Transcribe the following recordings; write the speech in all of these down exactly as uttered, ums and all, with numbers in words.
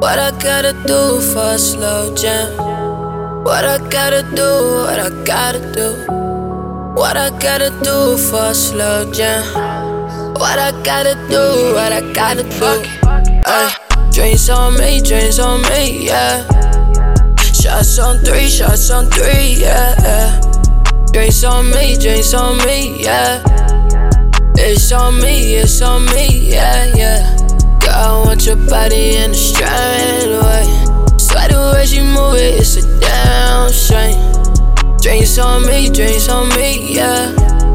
What I gotta do for a slow jam? What I gotta do, what I gotta do? What I gotta do for a slow jam? What I gotta do, what I gotta do? Ay, drinks on me, drinks on me, yeah. Shots on three, shots on three, yeah, yeah. Drinks on me, drinks on me, yeah. It's on me, it's on me, yeah, yeah. Girl, I want your body in a strange way. Swear the way she move it, it's a damn shame. Drinks on me, drinks on me, yeah.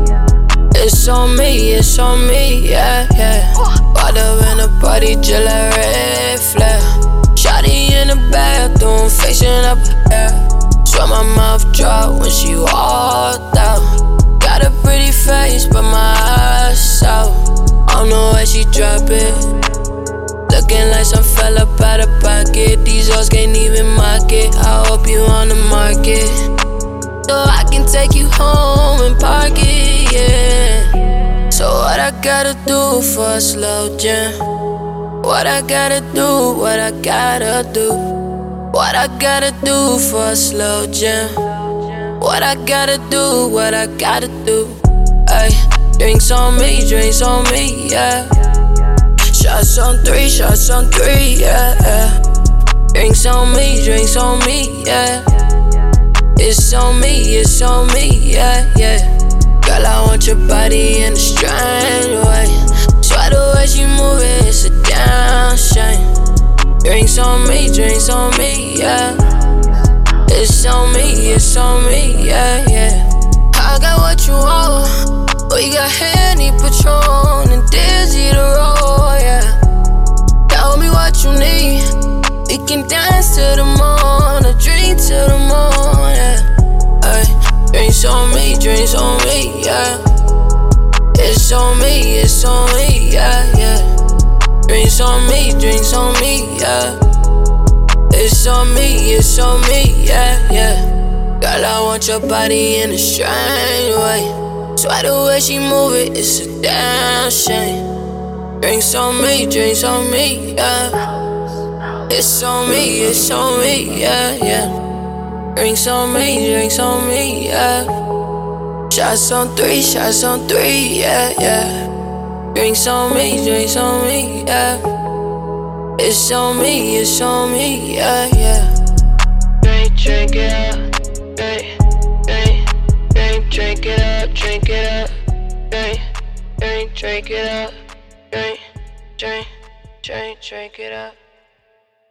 It's on me, it's on me, yeah, yeah. Walked up in the party, just like red flag. Shawty in the bathroom, facing up her hair. Swear my mouth dropped when she walked out. Got a pretty face, but my eyes out. I don't know where she drop it. Looking like some fella out of pocket. These hoes can't even mock it. I hope you on the market, so I can take you home and park it, yeah. So what I gotta do for a slow jam? What I gotta do, what I gotta do? What I gotta do for a slow jam? What I gotta do, what I gotta do? Ay, drinks on me, drinks on me, yeah. Shots on three, shots on three, yeah, yeah. Drinks on me, drinks on me, yeah. It's on me, it's on me, yeah, yeah. Girl, I want your body in a strange way. Swear the way she move it, it's a damn shame. Drinks on me, drinks on me, yeah. It's on me, it's on me, yeah, yeah. I got what you want. We got Henny, Patron, and Dizzy to roll, yeah. Tell me what you need. We can dance to the morning, drink to the morning, yeah. Ay, drinks on me, drinks on me, yeah. It's on me, it's on me, yeah, yeah. Drinks on me, drinks on me, yeah. It's on me, it's on me, yeah, yeah. Girl, I want your body in a strange way. Swear the way she move it, it's a damn shame. Drinks on me, drinks on me, yeah. It's on me, it's on me, yeah, yeah. Drinks on me, drinks on me, yeah. Shots on three, shots on three, yeah, yeah. Drinks on me, drinks on me, yeah. It's on me, it's on me, yeah, yeah. Drink, drink it up, drink, drink, drink, drink it up, drink it up, drink, drink, drink it up, drink, drink, drink, drink it up.